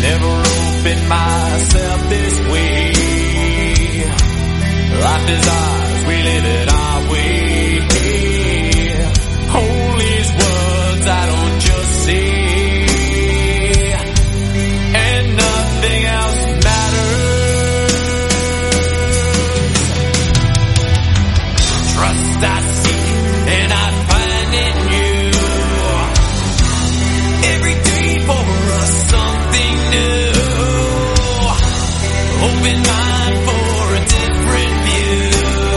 Never opened myself this way. Life is ours, we live it our way. Hold these words I don't just say, and nothing else matters. Trust I seek and I find in you. Every day for us something new. Open mind for a different view.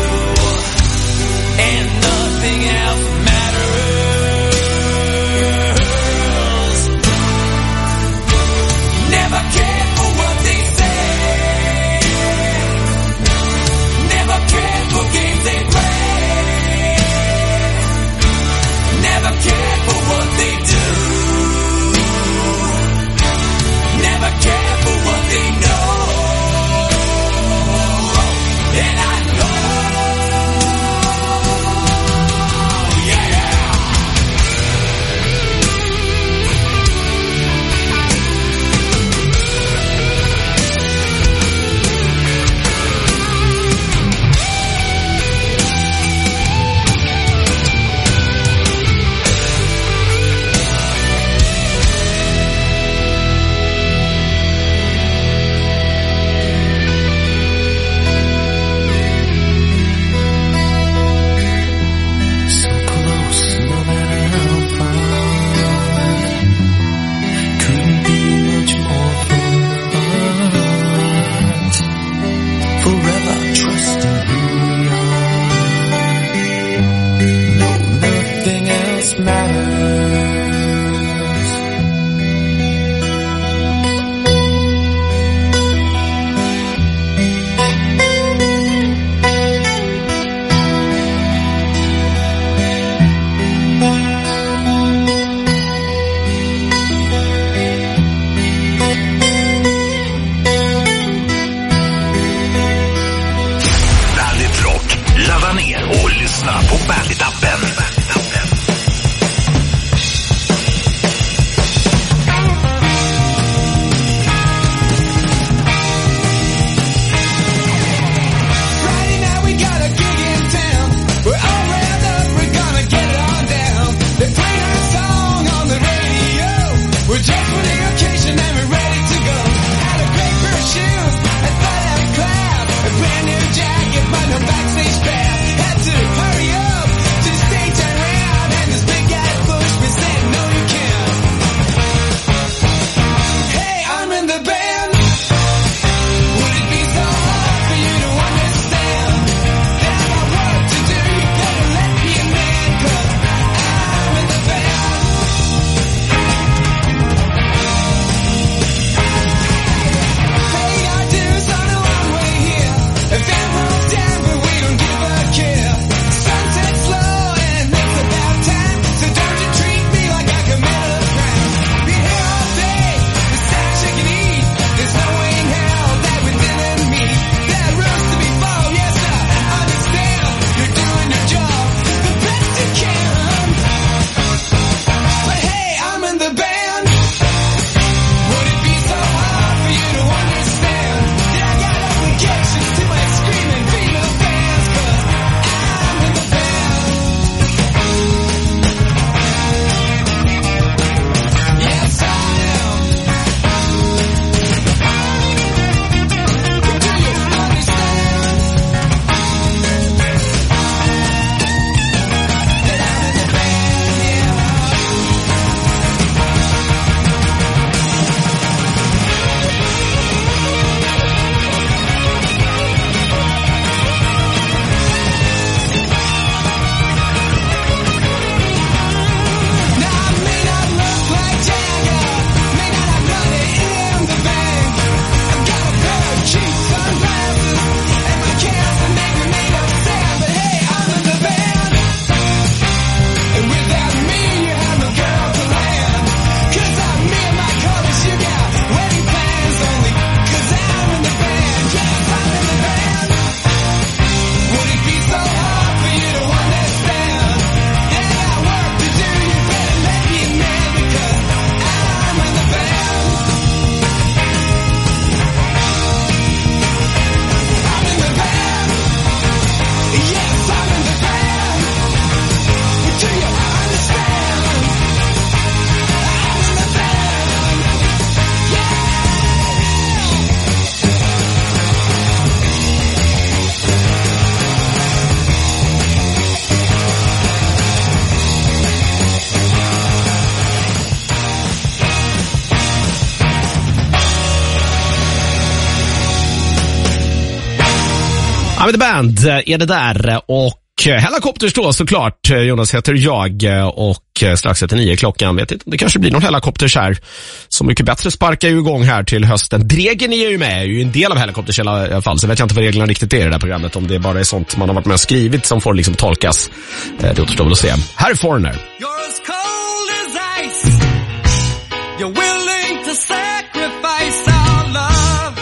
I'm the Band är det där. Och Hellacopters då såklart. Jonas heter jag och strax efter 9 klockan. Vet inte om det kanske blir någon Hellacopters här. Så mycket bättre sparkar ju igång här till hösten. Dregen är ju med, är ju en del av Hellacopters i alla fall. Så vet jag inte vad reglerna riktigt är i det här programmet. Om det bara är sånt man har varit med och skrivit som får liksom tolkas. Det återstår väl att se. Här är Foreigner. You're as cold as ice. You're willing to sacrifice our love.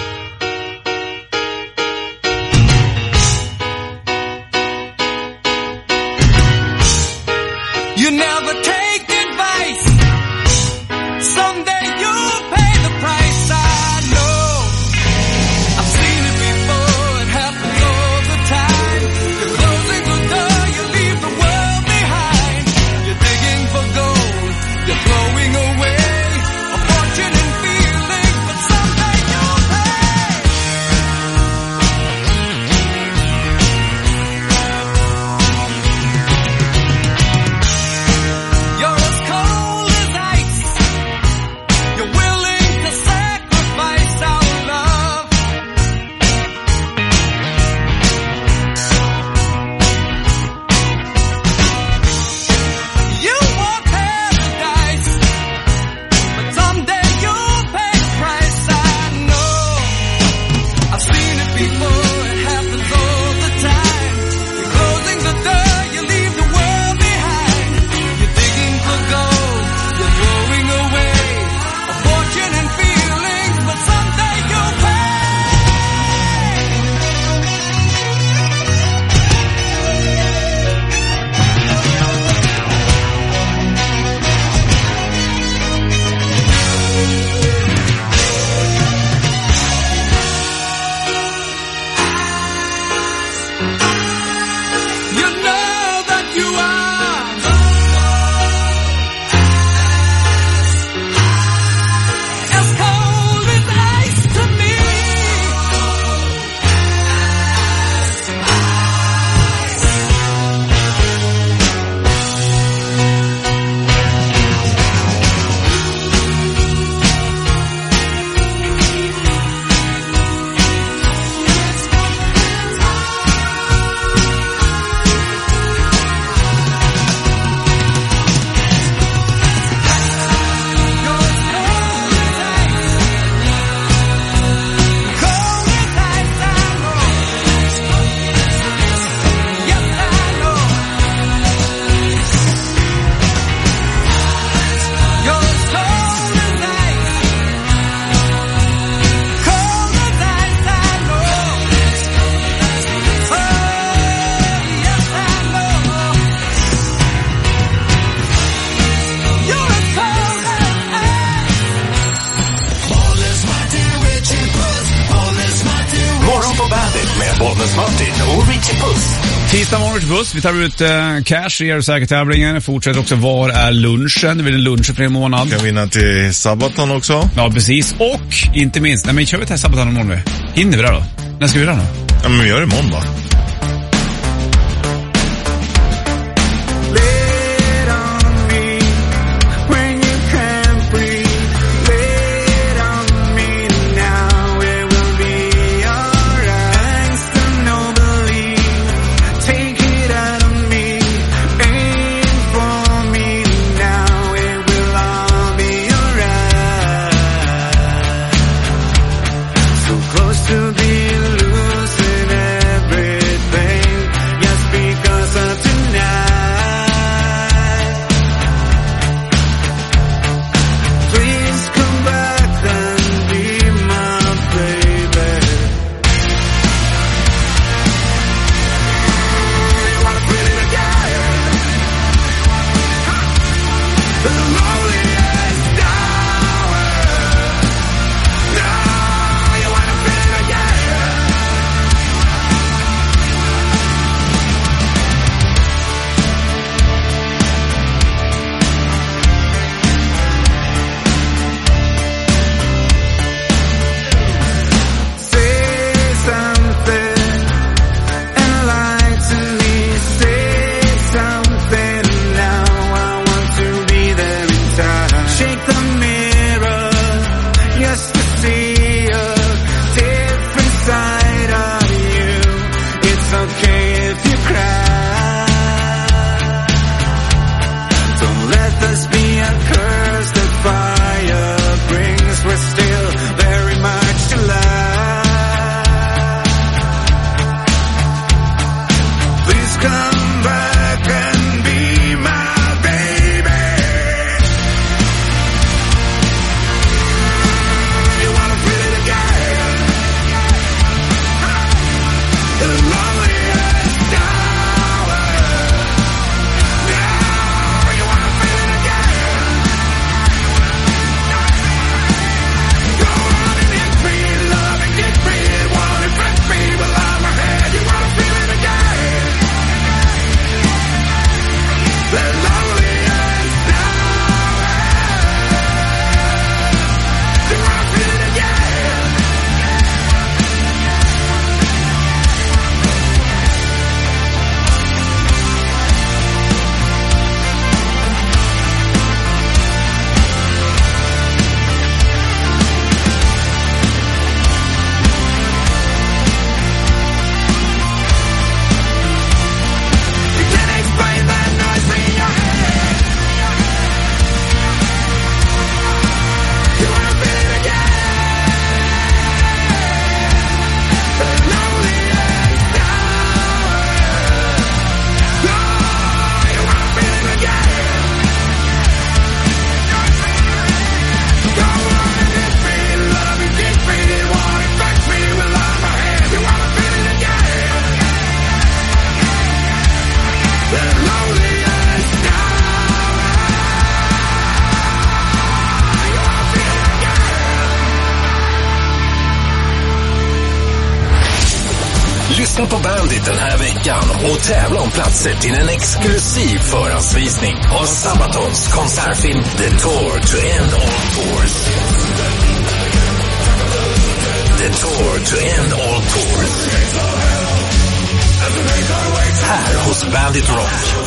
You never take advice. Someday you'll pay the price. I know. I've seen it before. It happens all the time. You're closing the door. You leave the world behind. You're digging for gold. You're throwing away a fortune and feelings, but someday you'll pay. You're as cold as ice. You're willing to sacrifice our love. You want paradise, but someday you'll pay the price. I know. I've seen it before. It happens all the time. You're closing the door. You leave the world behind. You're digging for gold. You're throwing away a fortune and feelings, but someday you'll pay. You know that you are as cold as ice to me. Morgon på bandet med Bollnäs Martin och Richie Puss. Tisdag morgon till buss. Vi tar ut cash i säkertävlingen. Fortsätter också var är lunchen. Det blir en lunch för en månad. Kan vinna till Sabaton också. Ja, precis. Och inte minst, nej men kör vi till Sabaton imorgon nu. Hinner vi där då? När ska vi där då? Ja, men vi gör det imorgon va? Close to the losing everything. Lyssna på Bandit den här veckan och tävla om platser till en exklusiv förhandsvisning av Sabatons konsertfilm The Tour to End All Tours. The Tour to End All Tours. Här hos Bandit Rock.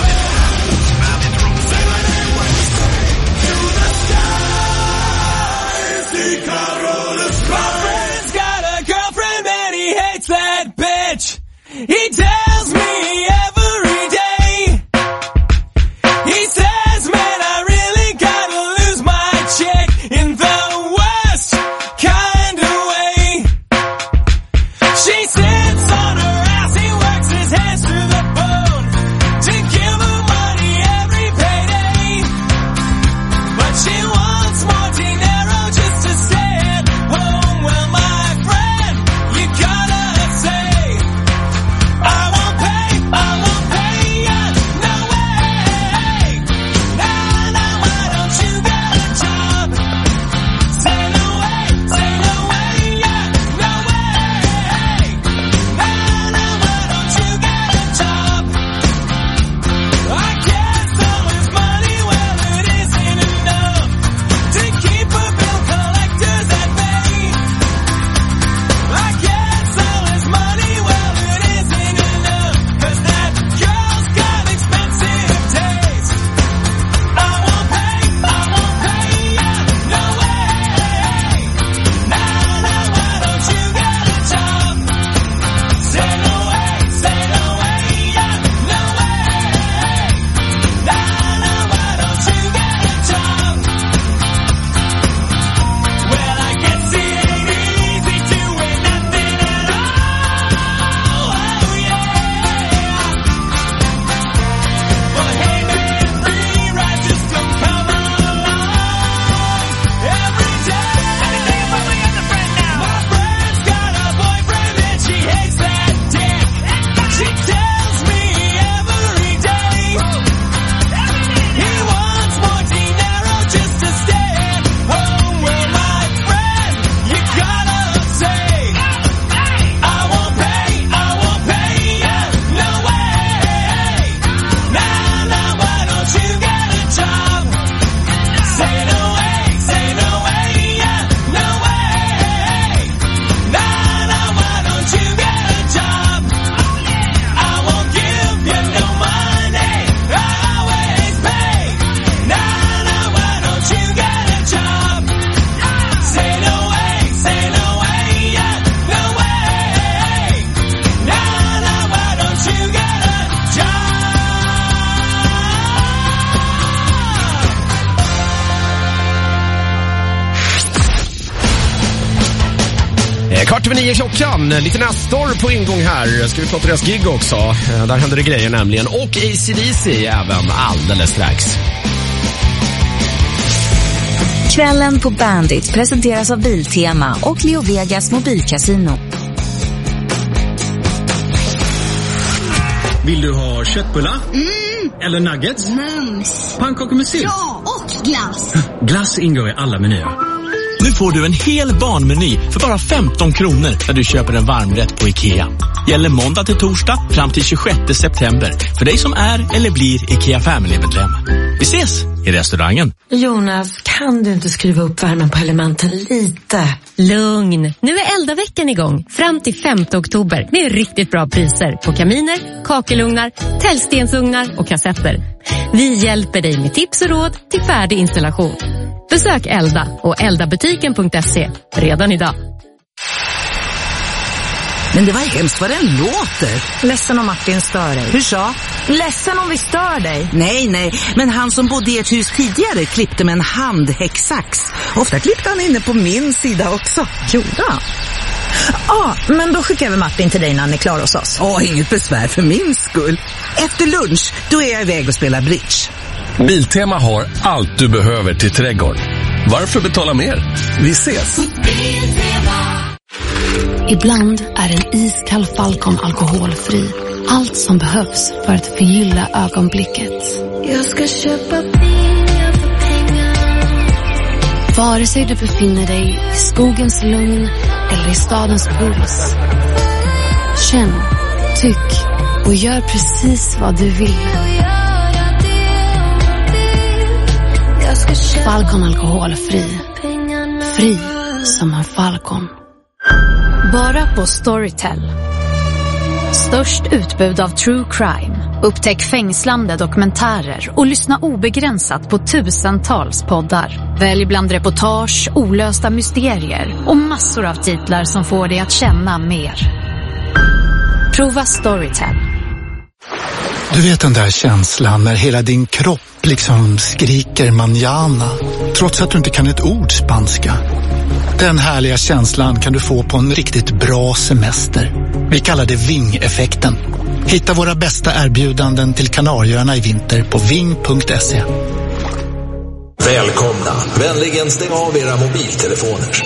He tells me every day. He says, man, I really gotta lose my chick in the worst kind of way. She sits on her ass, he works his hands through the bone to give her money every payday. But she wants more dinero just to stay at home. Well, my friend, you gotta say, Kvart över 9 klockan, lite Nestor på ingång här. Ska vi prata deras gig också? Där händer det grejer nämligen. Och AC/DC även alldeles strax. Kvällen på Bandit presenteras av Biltema och Leo Vegas mobilkasino. Vill du ha köttbullar? Eller nuggets? Pannkakor med sylt? Ja, och glass. Glass ingår i alla menyer. Nu får du en hel barnmeny för bara 15 kronor när du köper en varmrätt på IKEA. Gäller måndag till torsdag fram till 26 september för dig som är eller blir IKEA Family-medlem. Vi ses i restaurangen. Jonas, kan du inte skruva upp värmen på elementen lite? Lugn. Nu är Elda-veckan igång. Fram till 5 oktober med riktigt bra priser på kaminer, kakelugnar, tällstensugnar och kassetter. Vi hjälper dig med tips och råd till färdig installation. Besök Elda och eldabutiken.se redan idag. Men det var hemskt vad den låter. Ledsen om Martin stör dig. Hur så? Ledsen om vi stör dig. Nej, men han som bodde i ett hus tidigare klippte med en handhäcksax. Ofta klippte han inne på min sida också. Gjorde han? Ja, men då skickar vi Martin till dig när han är klar hos oss. Inget besvär för min skull. Efter lunch, då är jag iväg och spelar bridge. Biltema har allt du behöver till trädgården. Varför betala mer? Vi ses! Ibland är en iskall Falcon alkoholfri. Allt som behövs för att förgylla ögonblicket. Jag ska köpa pengar för pengar. Vare sig du befinner dig i skogens lugn eller i stadens puls. Känn, tyck och gör precis vad du vill. Falcon alkoholfri. Fri som en falcon. Bara på Storytel. Störst utbud av true crime. Upptäck fängslande dokumentärer och lyssna obegränsat på tusentals poddar. Välj bland reportage, olösta mysterier och massor av titlar som får dig att känna mer. Prova Storytel. Du vet den där känslan när hela din kropp liksom skriker manjana, trots att du inte kan ett ord spanska. Den härliga känslan kan du få på en riktigt bra semester. Vi kallar det Ving-effekten. Hitta våra bästa erbjudanden till Kanarieöarna i vinter på ving.se. Välkomna. Vänligen stäng av era mobiltelefoner.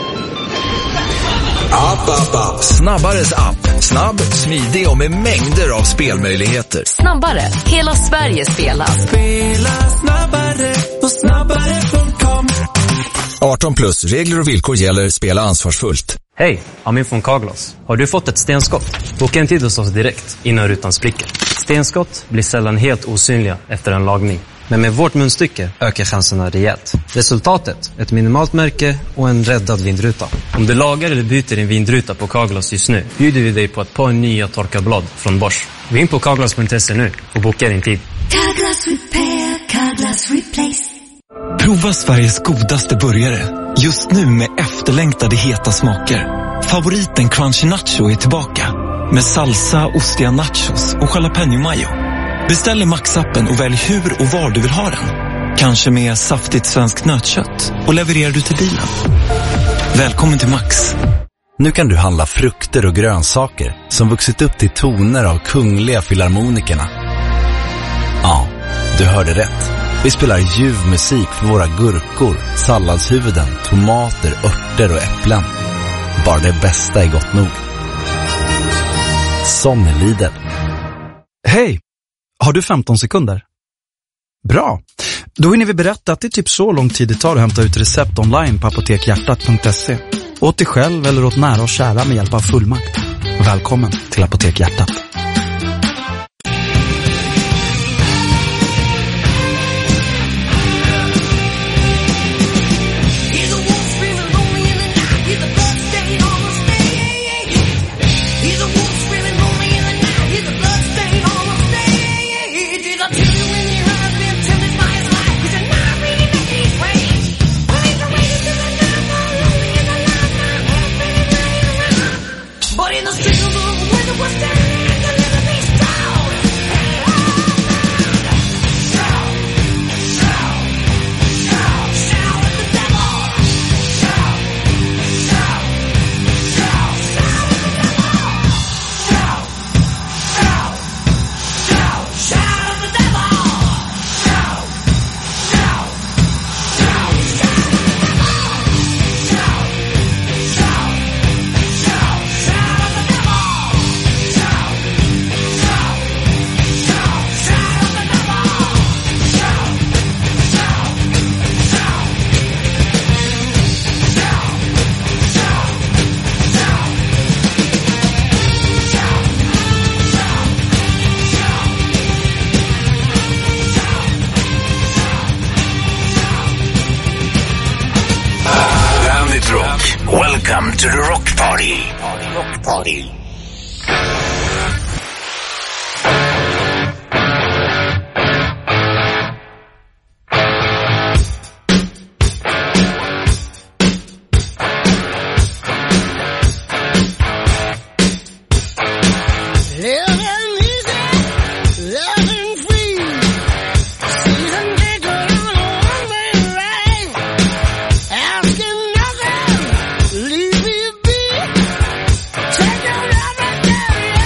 App. Snabbares app. Snabb, smidig och med mängder av spelmöjligheter. Snabbare. Hela Sverige spelar. Spela snabbare på snabbare.com. 18 plus. Regler och villkor gäller. Spela ansvarsfullt. Hej, Amin från Carglass. Har du fått ett stenskott? Boka en tid hos oss direkt innan rutan spricker. Stenskott blir sällan helt osynliga efter en lagning. Men med vårt munstycke ökar chanserna rejält. Resultatet, ett minimalt märke och en räddad vindruta. Om du lagar eller byter din vindruta på Carglass just nu bjuder vi dig på ett par nya torkarblad från Bosch. Gå in på carglass.se nu och boka din tid. Carglass repair, Carglass replace. Prova Sveriges godaste burgare. Just nu med efterlängtade heta smaker. Favoriten Crunchy Nacho är tillbaka. Med salsa, ostiga nachos och jalapeno mayo. Beställ i Max-appen och välj hur och var du vill ha den. Kanske med saftigt svenskt nötkött och levererar du till bilen. Välkommen till Max. Nu kan du handla frukter och grönsaker som vuxit upp till toner av kungliga filharmonikerna. Ja, du hörde rätt. Vi spelar ljuv musik för våra gurkor, salladshuvuden, tomater, örter och äpplen. Bara det bästa är gott nog. Som Lidl. Hej! Har du 15 sekunder? Bra! Då hinner vi berätta att det är typ så lång tid det tar att hämta ut recept online på apotekhjärtat.se. Åt dig själv eller åt nära och kära med hjälp av fullmakt. Välkommen till Apotek Hjärtat. Welcome to the Rock Party. Rock Party. Take your love and carry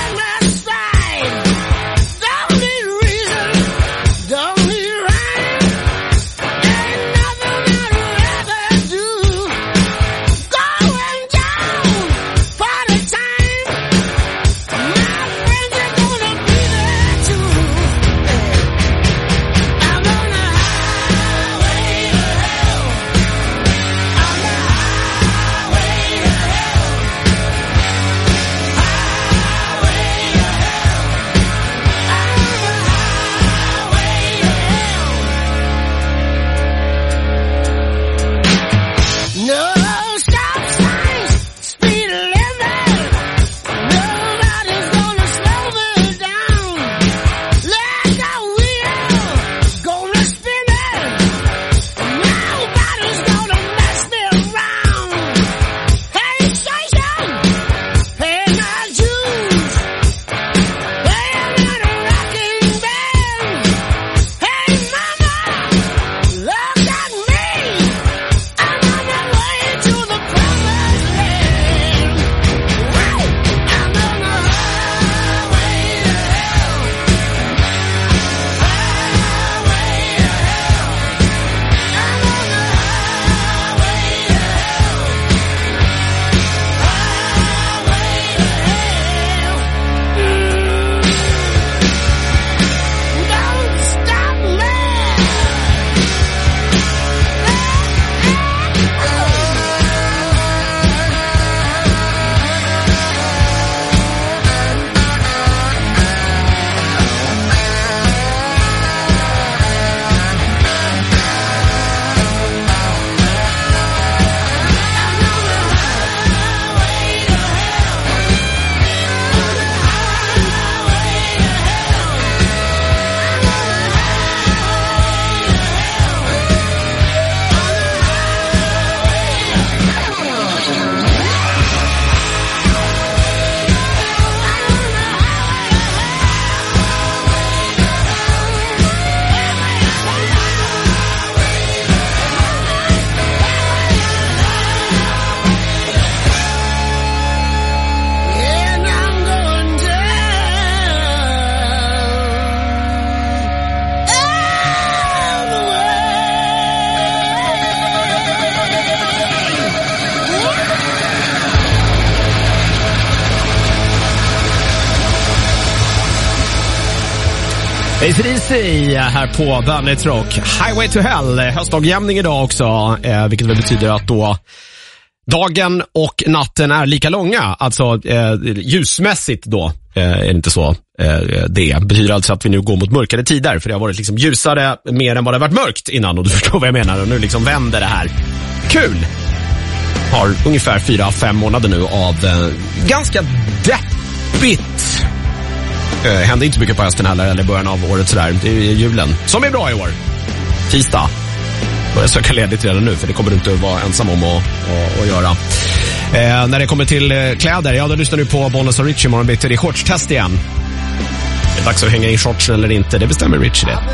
AC/DC här på Bandit Rock. Highway to Hell, höstdagjämning idag också, vilket väl betyder att då dagen och natten är lika långa. Alltså ljusmässigt då är det inte så. Det betyder alltså att vi nu går mot mörkare tider, för det har varit liksom ljusare mer än vad det har varit mörkt innan, och du förstår vad jag menar. Och nu liksom vänder det här. Kul! Har ungefär 4-5 månader nu av ganska deppigt. Hände inte mycket på hösten heller, eller början av året sådär. Det är julen som är bra i år. Tisdag. Börjar söka ledigt redan nu, för det kommer du inte att vara ensam om att göra. När det kommer till kläder, ja, då lyssnar du på Bollnäs och Richie imorgon bitti. Det är shortstest igen. Det är dags att hänga in shorts eller inte, det bestämmer Richie det.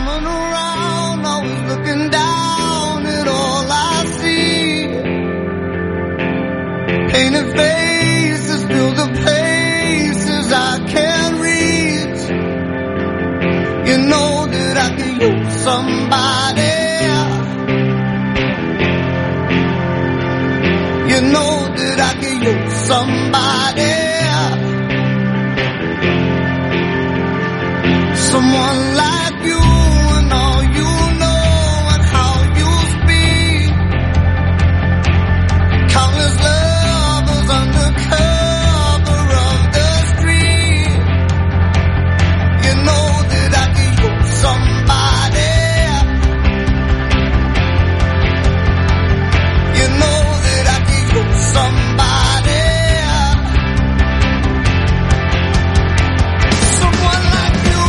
You know that I can use somebody. You know that I can use somebody. Someone like you and all you know and how you speak. Countless lovers under cover of the street. You know that I can use somebody. You know that I can use somebody. Someone like you.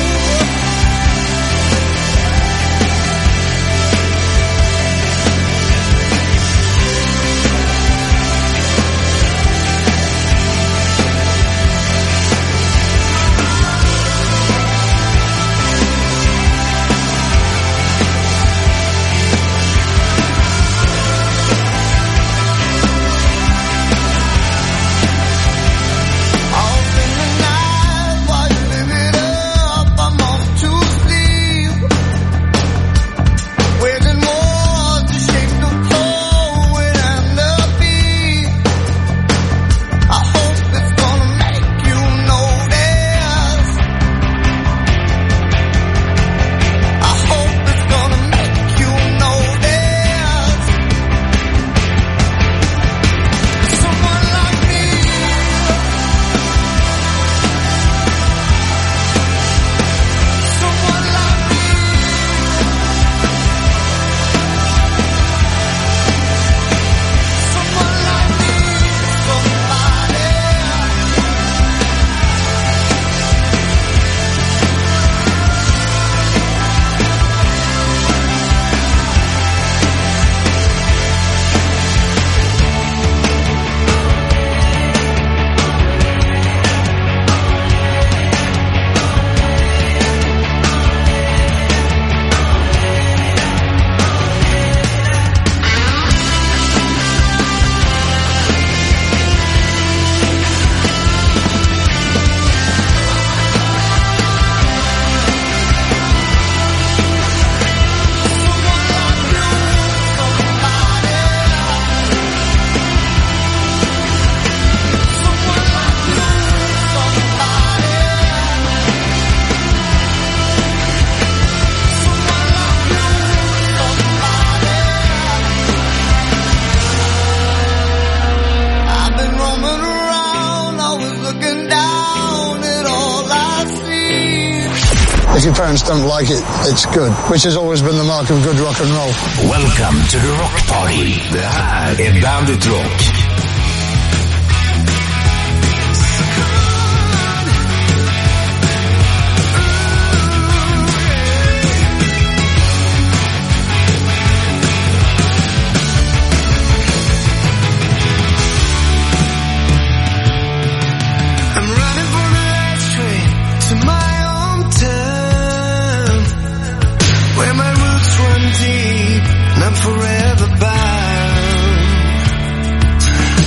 If your parents don't like it, it's good, which has always been the mark of good rock and roll. Welcome to the Rock Party. Det här är Bandit Rock. Forever bound.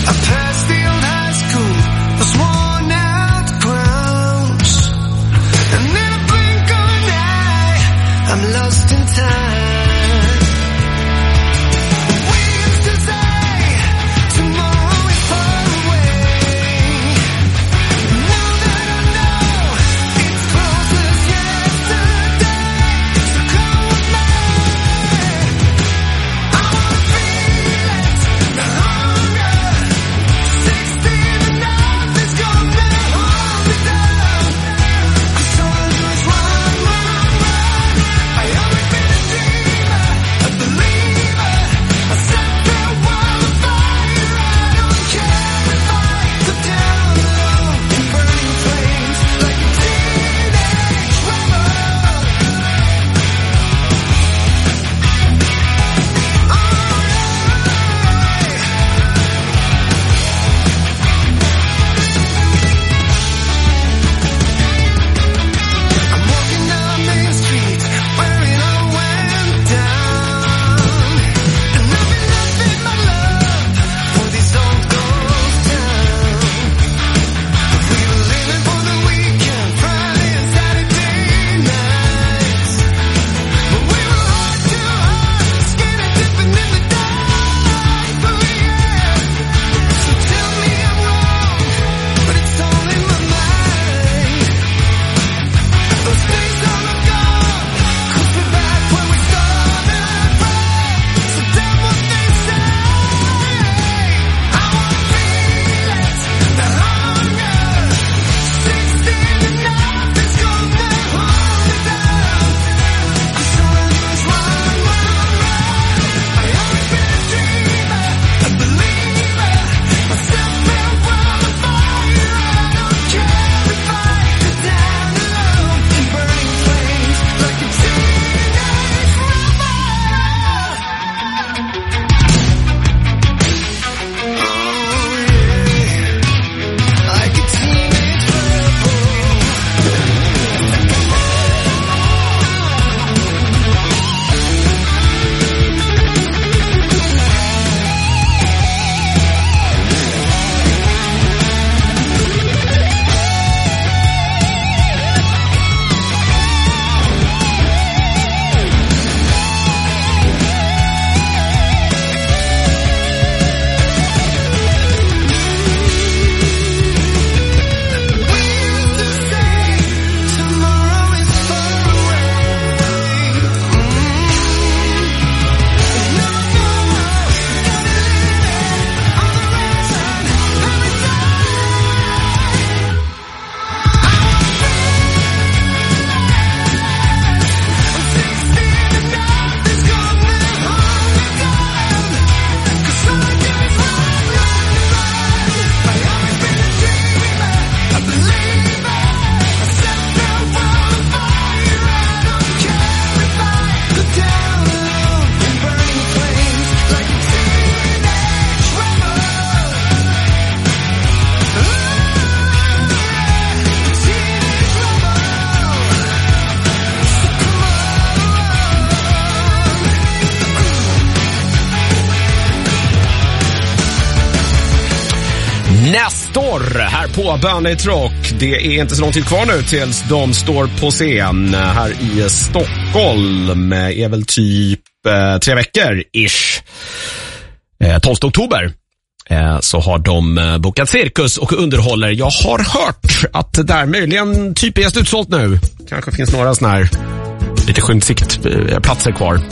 Nestor här på Bandit Rock. Det är inte så lång tid kvar nu tills de står på scen här i Stockholm. Är väl typ 3 veckor ish. 12 oktober så har de bokat cirkus och underhåller. Jag har hört att det där möjligen typ är utsålt nu. Kanske finns några såna här lite platser kvar.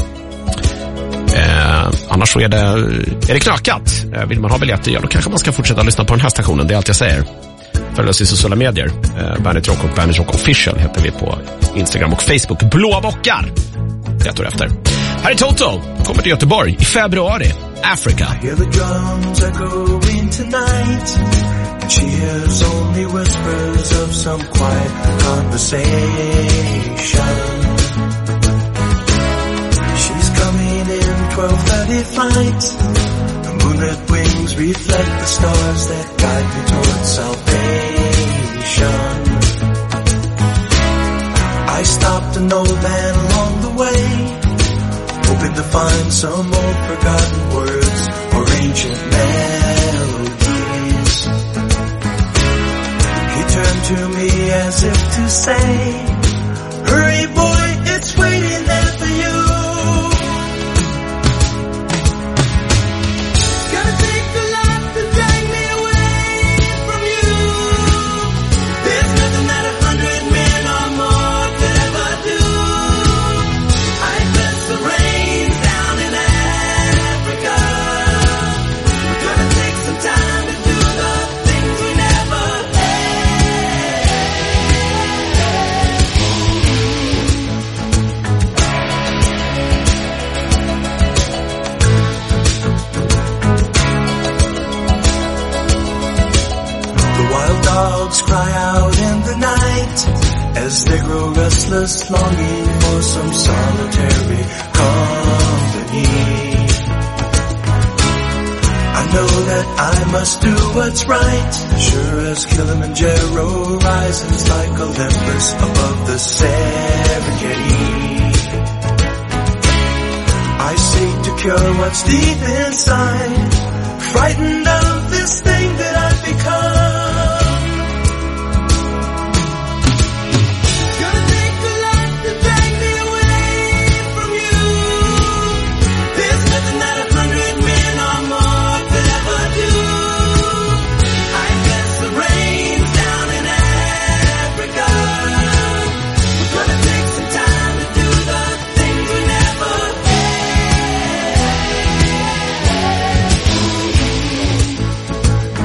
Annars så är det knökat. Vill man ha biljetter, ja, då kanske man ska fortsätta lyssna på den här stationen. Det är allt jag säger. Följ oss i sociala medier. Bandit Rock och Bandit Rock Official heter vi på Instagram och Facebook. Blåa bockar. 1 år efter. Här är Toto. Kommer till Göteborg i februari. Africa. I hear the drums echoing tonight. And she hears only whispers of some quiet conversation. She's coming in 12:30 flight. The moonlit wings reflect the stars that guide me towards salvation. I stopped an old man along the way, hoping to find some old forgotten words or ancient melodies. He turned to me as if to say, hurry boy, it's waiting there for you. Gotta take the life to drag me away from you. There's nothing that 100 men or more could ever do. I bless the rains down in Africa. We're gonna take some time to do the things we never The wild dogs cry out in the night as they grow restless, longing for some solitary company. I know that I must do what's right, sure as Kilimanjaro rises like Olympus above the Serengeti. I seek to cure what's deep inside, frightened of this thing that I've become. Gonna take the life to drag me away from you. There's nothing that 100 men or more could ever do. I guess the rains down in Africa. We're gonna take some time to do the things we never had.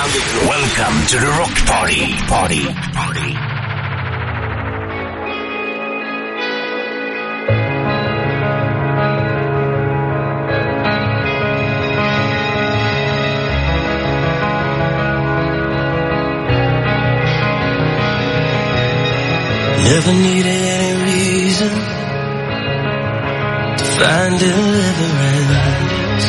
Welcome to the Rock Party. Never needed any reason to find deliverance.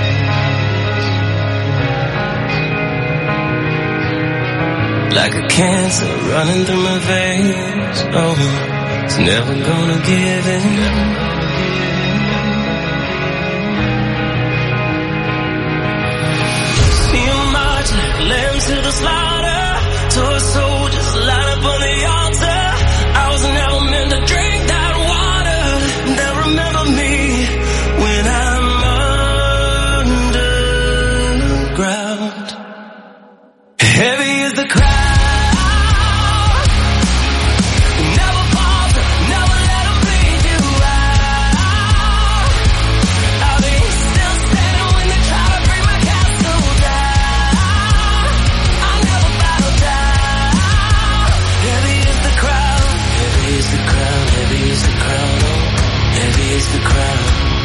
Like a cancer running through my veins. Oh, it's never gonna give in. See 'em march like lambs to the slaughter. Toy soldiers line up on the altar. I was never meant to drink that water. They'll remember me when I'm underground. Heavy is the crowd. Never fall, never let them bleed you out. I'll be still standing when they try to bring my castle down. I'll never bow down. Heavy is the crowd. Heavy is the crowd. Heavy is the crowd. Oh, heavy is the crowd.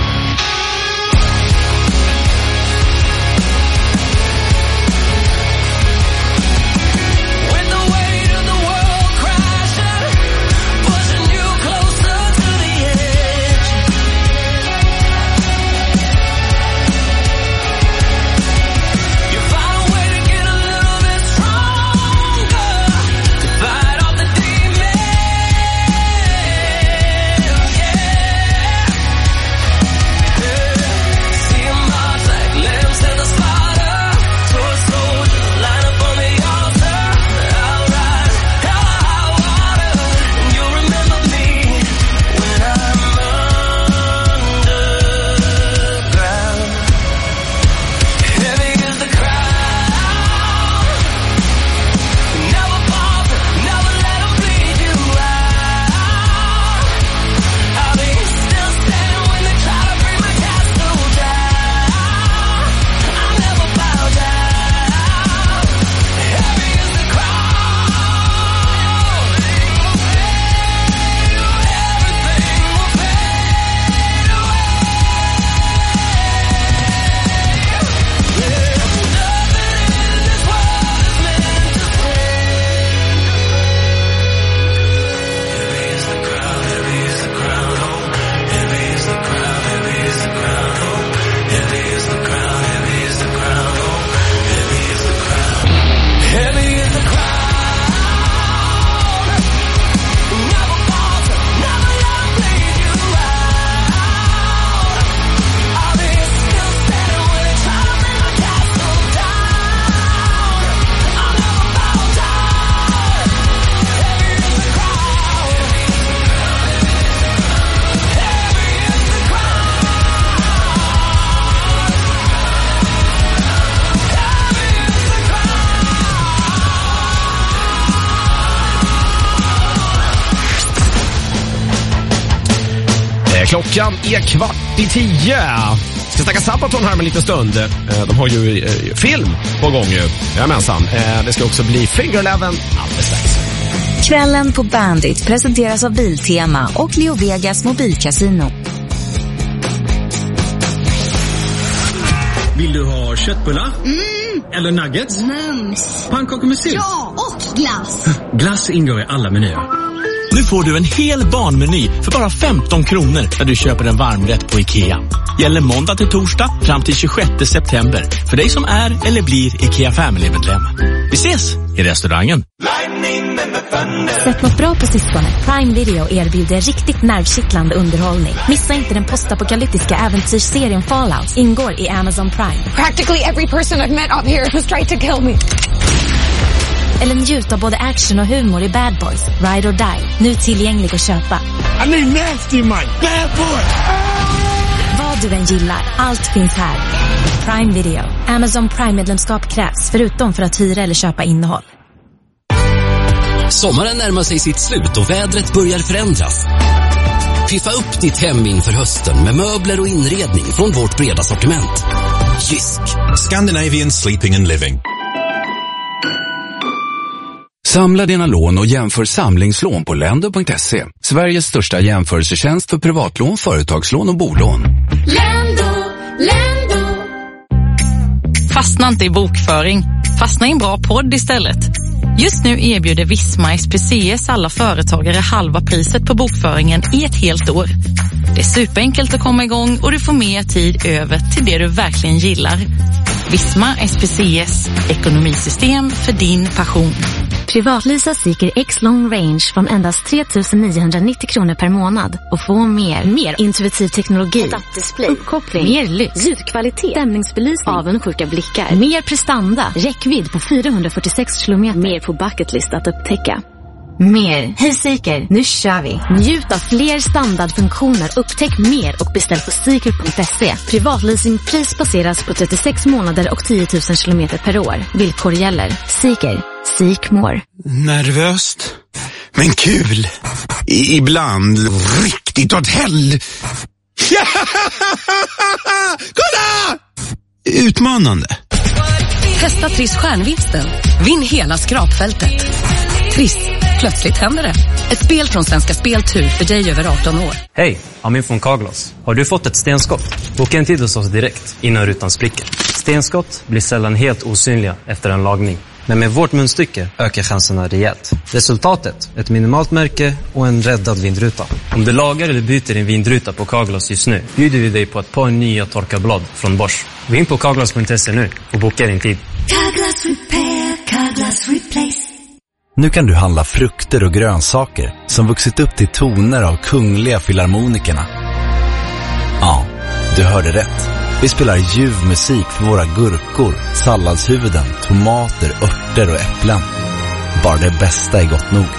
Klockan är 9:15. Ska snacka Sabaton här med lite stund. De har ju film på gång ju. Jajamensan. Det ska också bli Finger Eleven alldeles strax. Kvällen på Bandit presenteras av Biltema och Leo Vegas mobilkasino. Vill du ha köttbullar? Eller nuggets? Mums. Pannkakor med sylt? Ja, och glass. Glass ingår i alla menyer. Nu får du en hel barnmeny för bara 15 kronor när du köper en varmrätt på IKEA. Gäller måndag till torsdag fram till 26 september för dig som är eller blir IKEA Family-medlem. Vi ses i restaurangen. Sett något bra på sistone. Prime Video erbjuder riktigt nervkittlande underhållning. Missa inte den postapokalyptiska äventyrsserien Fallout. Ingår i Amazon Prime. Practically every person I've met up here has tried to kill me. Eller njut av både action och humor i Bad Boys, Ride or Die. Nu tillgänglig att köpa. I need nasty Mike. Bad boy. Vad du än gillar, allt finns här. Prime Video. Amazon Prime-medlemskap krävs förutom för att hyra eller köpa innehåll. Sommaren närmar sig sitt slut och vädret börjar förändras. Piffa upp ditt hem inför hösten med möbler och inredning från vårt breda sortiment. Jysk. Scandinavian Sleeping and Living. Samla dina lån och jämför samlingslån på Lendo.se. Sveriges största jämförelsetjänst för privatlån, företagslån och bolån. Lendo. Fastna inte i bokföring. Fastna i en bra podd istället. Just nu erbjuder Visma SPCS alla företagare halva priset på bokföringen i ett helt år. Det är superenkelt att komma igång och du får mer tid över till det du verkligen gillar. Visma SPCS, ekonomisystem för din passion. Privatlisa Seeker X Long Range från endast 3 990 kronor per månad och få mer intuitiv teknologi, uppkoppling, mer lyx, ljudkvalitet, stämningsbelysning, avundsjuka blickar, mer prestanda, räckvidd på 446 kilometer, mer på bucketlist att upptäcka. Mer. Hej Seeker, nu kör vi. Njut av fler standardfunktioner, upptäck mer och beställ på seeker.se. Privatleasingpris baseras på 36 månader och 10 000 kilometer per år. Villkor gäller. Seeker. Seek more. Nervöst, men kul. Ibland riktigt åt hell. Kolla! Utmanande. Testa Triss stjärnvinsten. Vinn hela skrapfältet. Triss. Plötsligt händer det. Ett spel från Svenska Speltur för dig över 18 år. Hej, Amin från Carglass. Har du fått ett stenskott? Boka en tid hos oss direkt innan rutan spricker. Stenskott blir sällan helt osynliga efter en lagning. Men med vårt munstycke ökar chanserna rejält. Resultatet, ett minimalt märke och en räddad vindruta. Om du lagar eller byter en vindruta på Carglass just nu bjuder vi dig på ett par nya torkarblad från Bosch. Gå in på carglass.se nu och boka din tid. Carglass Repair, Carglass Replace. Nu kan du handla frukter och grönsaker som vuxit upp till toner av kungliga filharmonikerna. Ja, du hörde rätt. Vi spelar ljuv musik för våra gurkor, salladshuvuden, tomater, örter och äpplen. Bara det bästa är gott nog.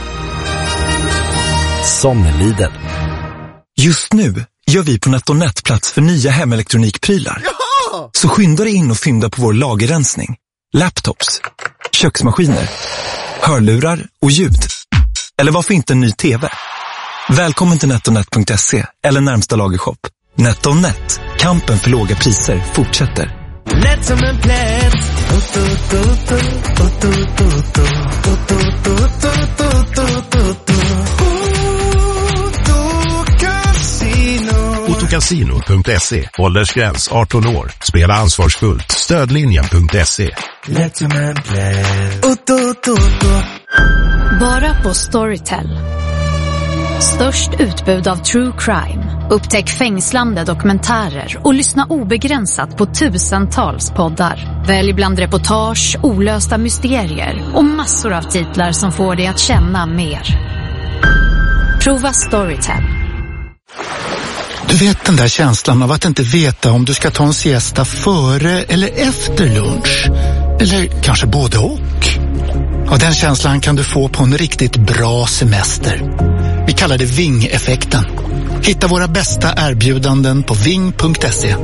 Som Lidl. Just nu gör vi på NetOnNet plats för nya hemelektronikprylar. Jaha! Så skynda dig in och fynda på vår lagerrensning. Laptops, köksmaskiner, hörlurar och ljud. Eller varför inte en ny TV? Välkommen till NetOnNet.se eller närmsta lagershop. NetOnNet. Kampen för låga priser fortsätter. Lätt som en plätt. Autocasino.se. Åldersgräns 18 år. Spela ansvarsfullt. Stödlinjen.se. Lätt som en plätt. Bara på Storytel. Störst utbud av true crime. Upptäck fängslande dokumentärer och lyssna obegränsat på tusentals poddar. Välj bland reportage, olösta mysterier och massor av titlar som får dig att känna mer. Prova Storytel. Du vet den där känslan av att inte veta om du ska ta en siesta före eller efter lunch. Eller kanske både och. Ja, den känslan kan du få på en riktigt bra semester. Vi kallar det Ving-effekten. Hitta våra bästa erbjudanden på ving.se.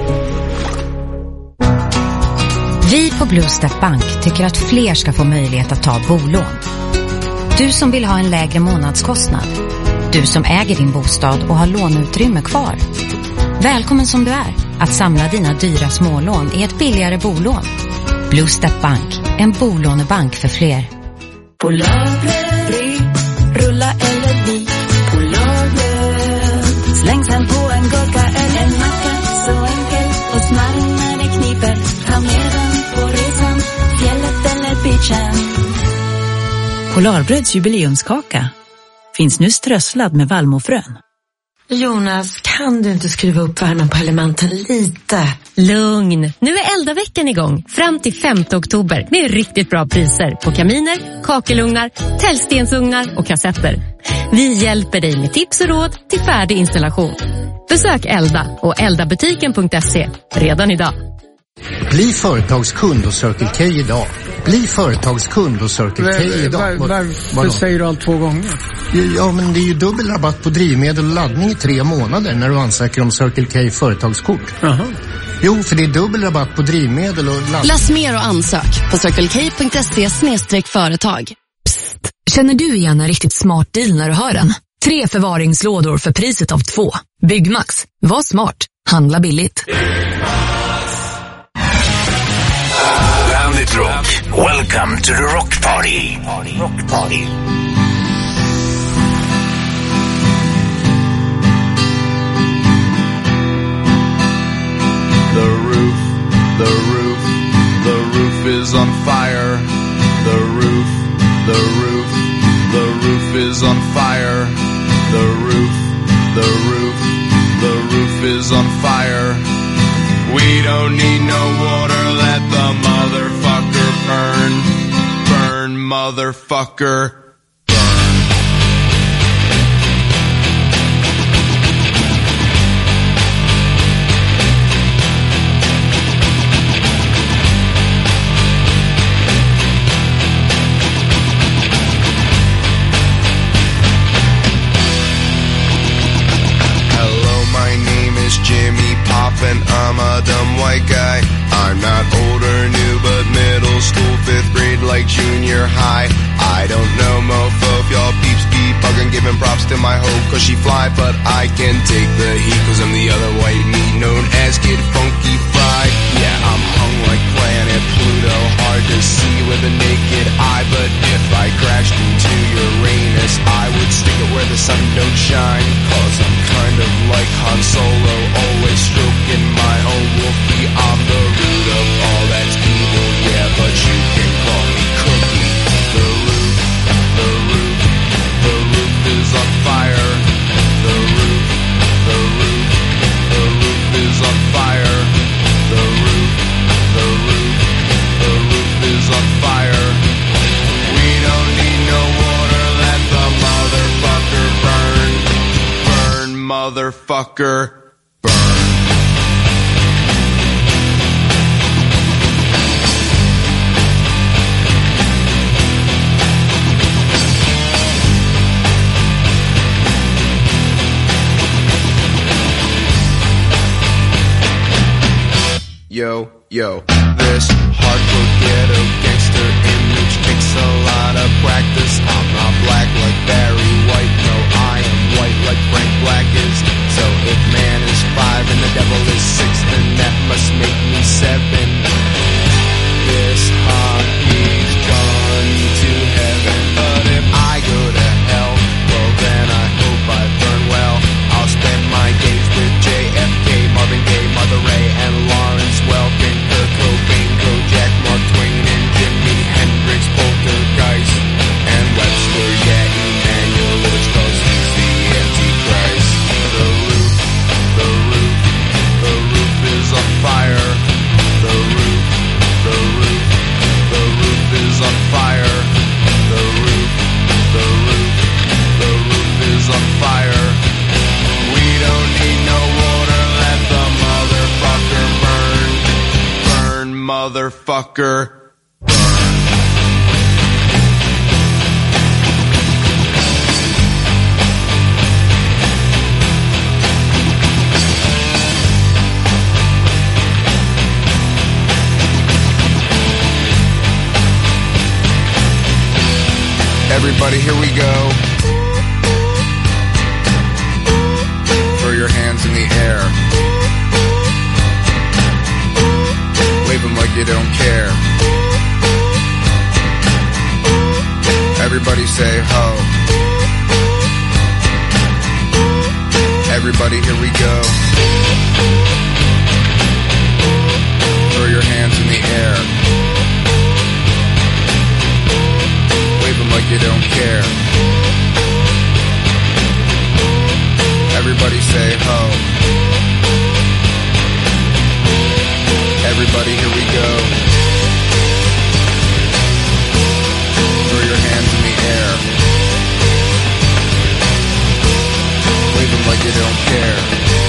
Vi på Bluestep Bank tycker att fler ska få möjlighet att ta bolån. Du som vill ha en lägre månadskostnad. Du som äger din bostad och har låneutrymme kvar. Välkommen som du är att samla dina dyra smålån i ett billigare bolån. Bluestep Bank, en bolånebank för fler. På lagret, rulla eller vik. På lagret, slängs han på en gurka eller en macka. Så enkelt och snabb när det kniper. Ta med den på resan, fjället eller beachen. Polarbröds jubileumskaka finns nu strösslad med vallmofrön. Jonas, kan du inte skruva upp värmen på elementen lite? Lugn! Nu är Elda-veckan igång. Fram till 5 oktober med riktigt bra priser på kaminer, kakelugnar, tällstensugnar och kassetter. Vi hjälper dig med tips och råd till färdig installation. Besök Elda och eldabutiken.se redan idag. Bli företagskund hos Circle K idag. Bli företagskund hos Circle K idag. Varför säger du allt 2 gånger? Ja, men det är ju dubbel rabatt på drivmedel och laddning i 3 månader när du ansöker om Circle K företagskort. Aha. Jo, för det är dubbel rabatt på drivmedel och laddning. Läs mer och ansök på circlek.se/företag. Psst! Känner du igen en riktigt smart deal när du hör den? 3 förvaringslådor för priset av 2. Byggmax. Var smart. Handla billigt. Bandit Rock. Welcome to the Rock Party. Rock Party. The roof is on fire. The roof is on fire. The roof is on fire. We don't need no water, let the motherfucker burn. Burn, motherfucker. Jimmy Pop and I'm a dumb white guy. I'm not old or new, but middle school, 5th grade like junior high. I don't know mofo if y'all peeps be bugging, giving props to my hoe cause she fly, but I can take the heat cause I'm the other white meat known as Kid Funky Fried. Yeah, I'm hung like planet Pluto, hard to see with a naked eye, but if I crashed into Uranus, I would stick it where the sun don't shine, cause I'm kind of like Han Solo, always stroking my own Wookiee. I'm the root of all that's evil, yeah, but you can call me Cookie. The roof is on fire. The roof is on fire. The roof is on fire. We don't need no water, let the motherfucker burn. Burn, motherfucker. Yo, this hardcore ghetto gangster image takes a lot of practice. I'm not black like Barry White, no, I am white like Frank Black is. So if man is 5 and the devil is 6, then that must make me 7. This hockey's gone to heaven, but if I go to hell, well then I hope I burn well. I'll spend my days with JFK, Marvin Gaye, Mother Ray, and Lawrence Welkin, Kurt Cobain, Kojak, Mark Twain, and Jimi Hendrix, Poltergeist, and Webster, yeah, Emmanuel Lewis, cause he's the Antichrist. The roof is on fire. The roof is on fire. The roof is on fire. We don't need no water, let the motherfucker burn. Burn, motherfucker. Everybody, here we go. Throw your hands in the air. Wave them like you don't care. Everybody say ho. Everybody, here we go. Throw your hands in the air. Wave them like you don't care. Everybody say ho. Everybody, here we go. Throw your hands in the air. Wave them like you don't care.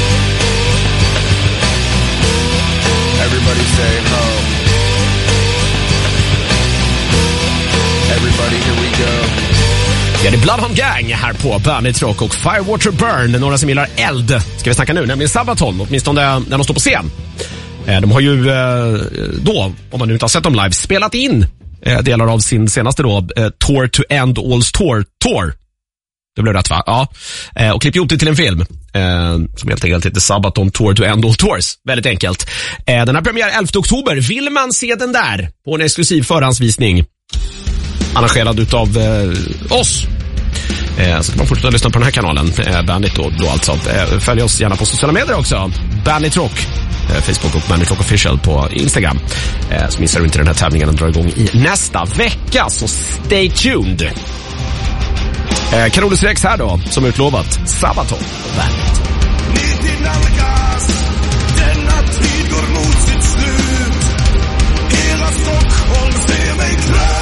Everybody say ho. Everybody, here we go. Ja, det är Bloodhound Gang här på Bandit Rock och Firewater Burn. Några som gillar eld ska vi snacka nu, nämligen Sabaton, åtminstone när de står på scen. De har ju då, om man nu inte har sett dem live, spelat in delar av sin senaste då Tour to End All's Tour. Det blev rätt, va? Ja. Och klipp ihop det till en film som helt enkelt heter Sabaton Tour to End All Tours. Väldigt enkelt. Den här premiär 11 oktober. Vill man se den där på en exklusiv förhandsvisning arrangerad utav oss, så kan man fortsätta lyssna på den här kanalen, Bandit då alltså. Följ oss gärna på sociala medier också. Bandit Rock, Facebook och Bandit Rock Official på Instagram. Så missar du inte den här tävlingen. Den drar igång i nästa vecka, så stay tuned. Carolus Rex här då, som utlovat. Sabaton på Bandit. Denna tid går mot sitt slut. Hela Stockholm ser mig klar.